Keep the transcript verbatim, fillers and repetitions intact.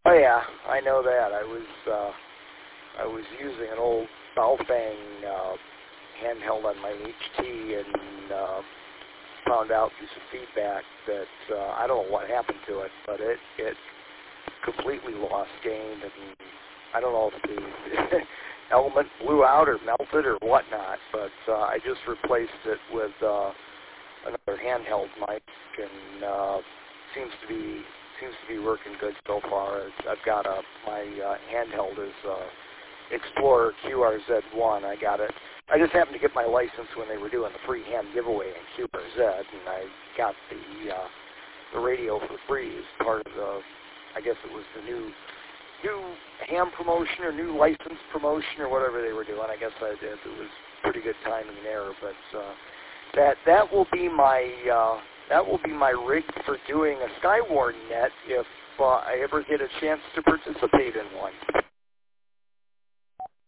Oh yeah, I know that. I was uh, I was using an old Baofeng uh, handheld on my H T and uh, found out through some feedback that uh, I don't know what happened to it, but it it completely lost gain, and I don't know if the element blew out or melted or whatnot. But uh, I just replaced it with uh, another handheld mic, and uh, seems to be seems to be working good so far. I've got a my uh, handheld is uh, Explorer Q R Z one. I got it. I just happened to get my license when they were doing the free ham giveaway in Q R Z, and I got the uh, the radio for free as part of the. I guess it was the new new ham promotion or new license promotion or whatever they were doing. I guess I did. It was pretty good timing there, but uh, that that will be my uh, that will be my rig for doing a Skywarn net if uh, I ever get a chance to participate in one.